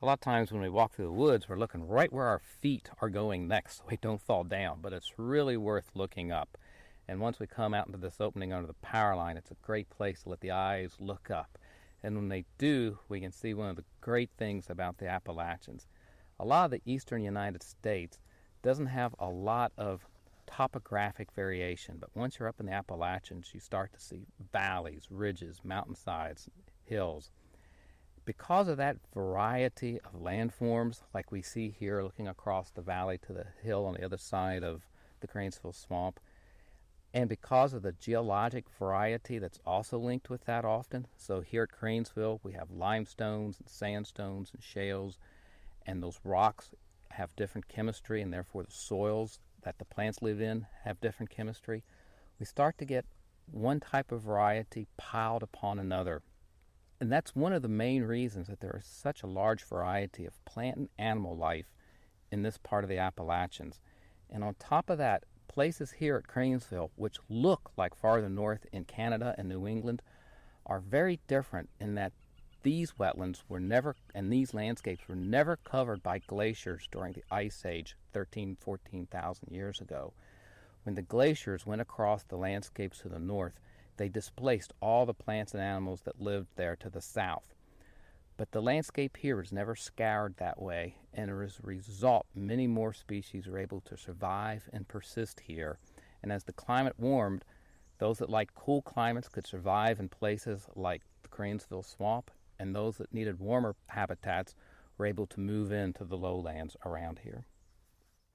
A lot of times when we walk through the woods, we're looking right where our feet are going next so we don't fall down, but it's really worth looking up. And once we come out into this opening under the power line, it's a great place to let the eyes look up. And when they do, we can see one of the great things about the Appalachians. A lot of the eastern United States doesn't have a lot of topographic variation, but once you're up in the Appalachians, you start to see valleys, ridges, mountainsides, hills. Because of that variety of landforms, like we see here looking across the valley to the hill on the other side of the Cranesville Swamp, and because of the geologic variety that's also linked with that often, so here at Cranesville we have limestones and sandstones and shales, and those rocks have different chemistry, and therefore the soils that the plants live in have different chemistry. We start to get one type of variety piled upon another. And that's one of the main reasons that there is such a large variety of plant and animal life in this part of the Appalachians. And on top of that, places here at Cranesville, which look like farther north in Canada and New England, are very different in that these wetlands were never, and these landscapes were never covered by glaciers during the Ice Age 14,000 years ago. When the glaciers went across the landscapes to the north, they displaced all the plants and animals that lived there to the south. But the landscape here was never scoured that way, and as a result, many more species were able to survive and persist here. And as the climate warmed, those that liked cool climates could survive in places like the Cranesville Swamp, and those that needed warmer habitats were able to move into the lowlands around here.